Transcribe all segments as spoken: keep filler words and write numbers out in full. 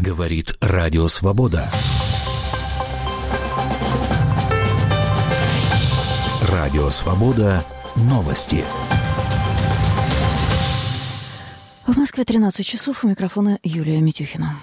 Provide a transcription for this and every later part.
Говорит Радио Свобода. Радио Свобода. Новости. В Москве тринадцать часов. У микрофона Юлия Митюхина.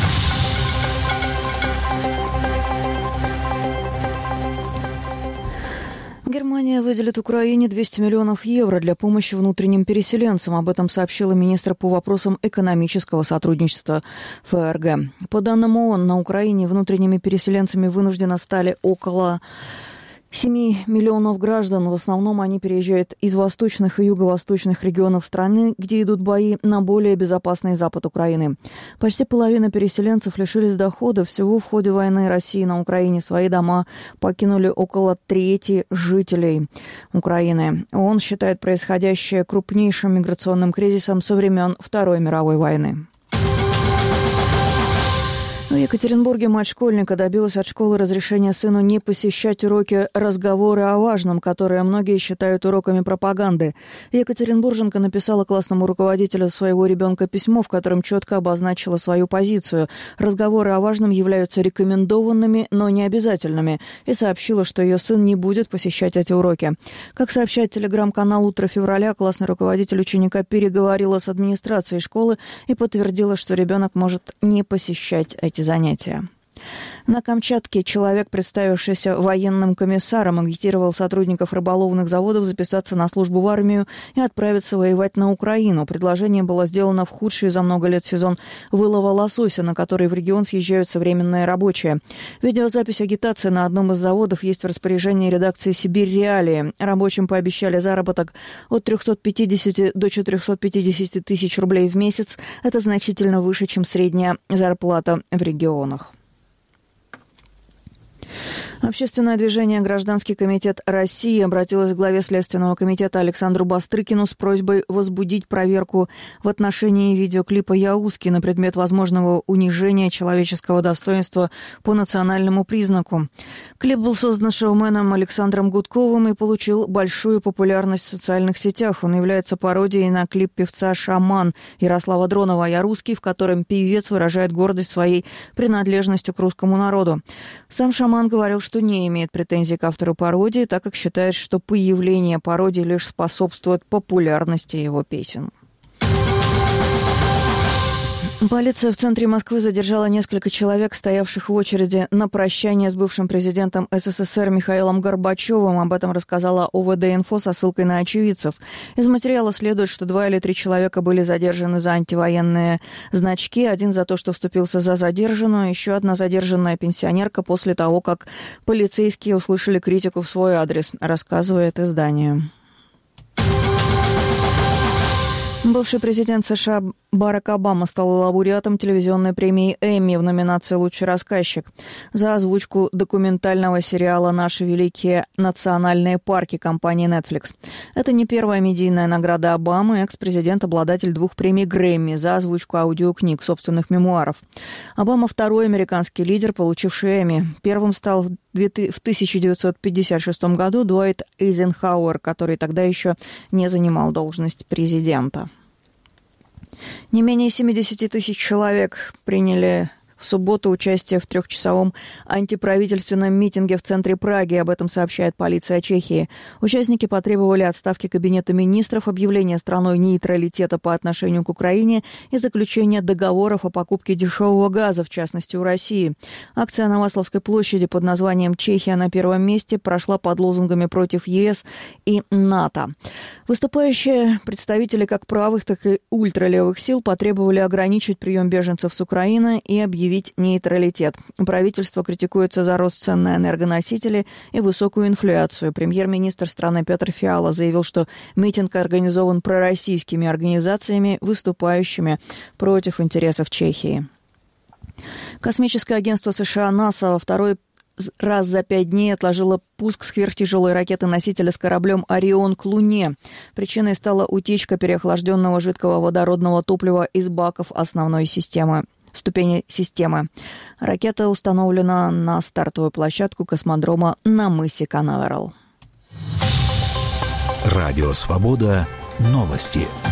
Германия выделит Украине двести миллионов евро для помощи внутренним переселенцам. Об этом сообщила министр по вопросам экономического сотрудничества ФРГ. По данным ООН, на Украине внутренними переселенцами вынужденно стали около семь миллионов граждан. В основном они переезжают из восточных и юго-восточных регионов страны, где идут бои, на более безопасный запад Украины. Почти половина переселенцев лишились дохода. Всего в ходе войны России на Украине свои дома покинули около трети жителей Украины. ООН считает происходящее крупнейшим миграционным кризисом со времен Второй мировой войны. В Екатеринбурге мать школьника добилась от школы разрешения сыну не посещать уроки «Разговоры о важном», которые многие считают уроками пропаганды. Екатеринбурженка написала классному руководителю своего ребенка письмо, в котором четко обозначила свою позицию. «Разговоры о важном» являются рекомендованными, но не обязательными, и сообщила, что ее сын не будет посещать эти уроки. Как сообщает телеграм-канал «Утро февраля», классный руководитель ученика переговорила с администрацией школы и подтвердила, что ребенок может не посещать эти занятия. На Камчатке человек, представившийся военным комиссаром, агитировал сотрудников рыболовных заводов записаться на службу в армию и отправиться воевать на Украину. Предложение было сделано в худший за много лет сезон вылова лосося, на который в регион съезжаются временные рабочие. Видеозапись агитации на одном из заводов есть в распоряжении редакции «Сибирь Реалии». Рабочим пообещали заработок от трехсот пятидесяти до четырехсот пятидесяти тысяч рублей в месяц. Это значительно выше, чем средняя зарплата в регионах. Общественное движение «Гражданский комитет России» обратилось к главе Следственного комитета Александру Бастрыкину с просьбой возбудить проверку в отношении видеоклипа «Яузки» на предмет возможного унижения человеческого достоинства по национальному признаку. Клип был создан шоуменом Александром Гудковым и получил большую популярность в социальных сетях. Он является пародией на клип певца «Шаман» Ярослава Дронова «Я русский», в котором певец выражает гордость своей принадлежностью к русскому народу. Сам «Шаман» говорил, что не имеет претензий к автору пародии, так как считает, что появление пародии лишь способствует популярности его песен. Полиция в центре Москвы задержала несколько человек, стоявших в очереди на прощание с бывшим президентом СССР Михаилом Горбачевым. Об этом рассказала ОВД-инфо со ссылкой на очевидцев. Из материала следует, что два или три человека были задержаны за антивоенные значки. Один за то, что вступился за задержанную, еще одна задержанная пенсионерка после того, как полицейские услышали критику в свой адрес, рассказывает издание. Бывший президент США Барак Обама стал лауреатом телевизионной премии «Эмми» в номинации «Лучший рассказчик» за озвучку документального сериала «Наши великие национальные парки» компании Netflix. Это не первая медийная награда Обамы. Экс-президент – обладатель двух премий Грэмми за озвучку аудиокниг, собственных мемуаров. Обама – второй американский лидер, получивший «Эмми». Первым стал в тысяча девятьсот пятьдесят шестом году Дуайт Эйзенхауэр, который тогда еще не занимал должность президента. Не менее семидесяти тысяч человек приняли в субботу участие в трехчасовом антиправительственном митинге в центре Праги. Об этом сообщает полиция Чехии. Участники потребовали отставки Кабинета министров, объявления страной нейтралитета по отношению к Украине и заключения договоров о покупке дешевого газа, в частности, у России. Акция на Васловской площади под названием «Чехия на первом месте» прошла под лозунгами против ЕС и НАТО. Выступающие представители как правых, так и ультралевых сил потребовали ограничить прием беженцев с Украины и объявить нейтралитет. Правительство критикуется за рост цен на энергоносители и высокую инфляцию. Премьер-министр страны Петр Фиала заявил, что митинг организован пророссийскими организациями, выступающими против интересов Чехии. Космическое агентство США НАСА во второй раз за пять дней отложила пуск сверхтяжелой ракеты-носителя с кораблем «Орион» к Луне. Причиной стала утечка переохлажденного жидкого водородного топлива из баков основной системы. ступени системы. Ракета установлена на стартовую площадку космодрома на мысе Канаверал. Радио «Свобода». Новости.